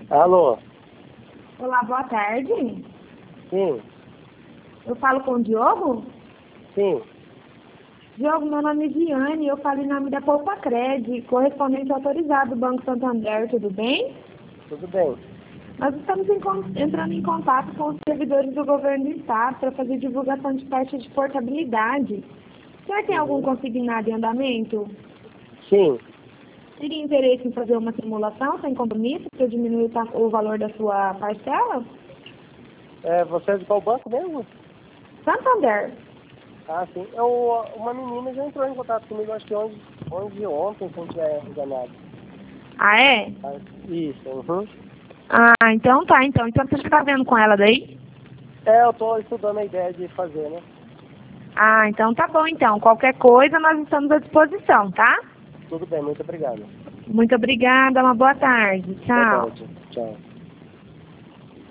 Alô? Olá, boa tarde. Sim, Eu falo com o Diogo? sim. Diogo, meu nome é Viane, eu falo em nome da Poupa-Cred, correspondente autorizado do Banco Santander, tudo bem? Tudo bem. Nós estamos entrando em contato com os servidores do governo do estado para fazer divulgação de taxa de portabilidade. Será que tem algum consignado em andamento? Sim. Teria interesse em fazer uma simulação sem compromisso para diminuir o valor da sua parcela? Você é de qual banco mesmo? Santander. Ah, sim. Uma menina já entrou em contato comigo, acho que 11 ontem, se não estiver enganado. Ah, é? Ah, isso, uhum. Ah, então tá, então. Então você está vendo com ela daí? Eu tô estudando a ideia de fazer, né? Ah, então tá bom então. Qualquer coisa nós estamos à disposição, tá? Tudo bem, muito obrigado. Muito obrigada, uma boa tarde. Boa Tchau. tarde. Tchau.